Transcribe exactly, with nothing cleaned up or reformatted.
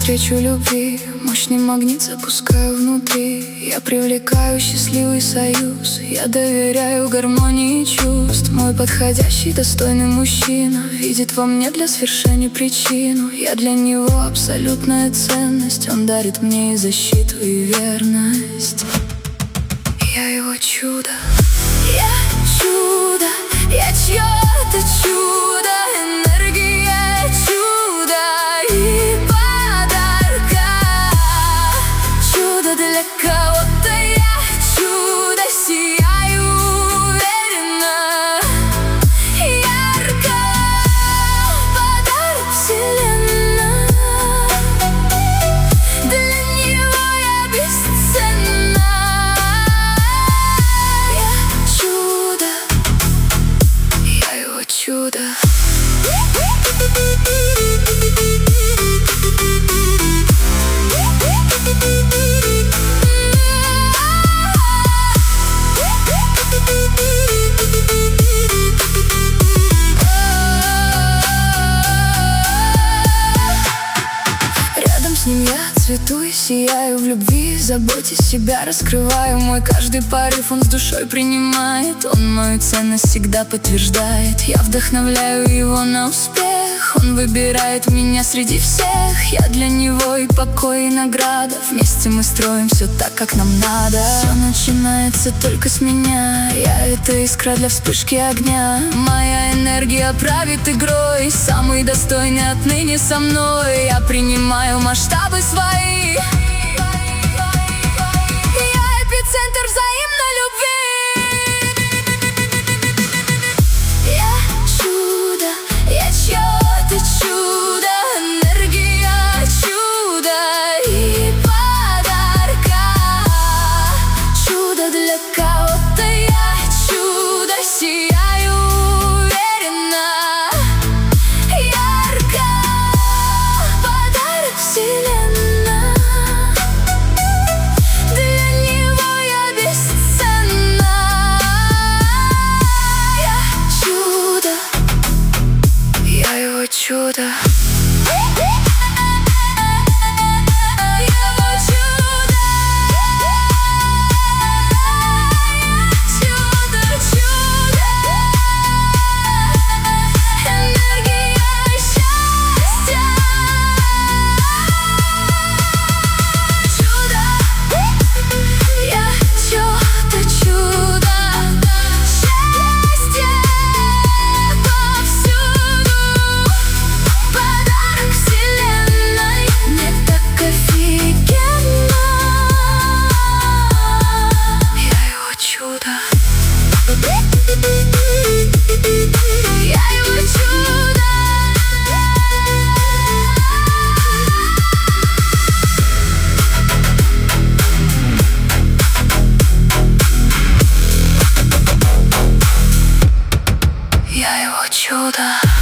навстречу любви, мощный магнит запускаю внутри. Я привлекаю счастливый союз, я доверяю гармонии чувств. Мой подходящий, достойный мужчина видит во мне для свершения причину. Я для него абсолютная ценность, он дарит мне и защиту, и верность. Я его чудо, я чудо, я чье-то чудо, энергия чудо и подарка. Чудо для кого-то, я чудо, сияю уверенно, ярко, подарок вселенная. Для него я бесценна. Чудо. Рядом с ним я цвету и сияю в любви, в заботе себя раскрываю. Мой каждый порыв он с душой принимает, он мою ценность всегда подтверждает. Я вдохновляю его на успех, он выбирает меня среди всех. Я для него и покой, и награда, вместе мы строим все так, как нам надо. Все начинается только с меня, я это искра для вспышки огня. Моя энергия правит игрой, самый достойный отныне со мной. Я принимаю масштабы свои, я эпицентр взаимной любви. Я чудо, я чье-то чудо, энергия чудо и подарка. Чудо для кого-то, я чудо, сияю уверенно, ярко, подарок вселенная. Для него я бесценна. Я чудо, я его чудо. Я его чудо.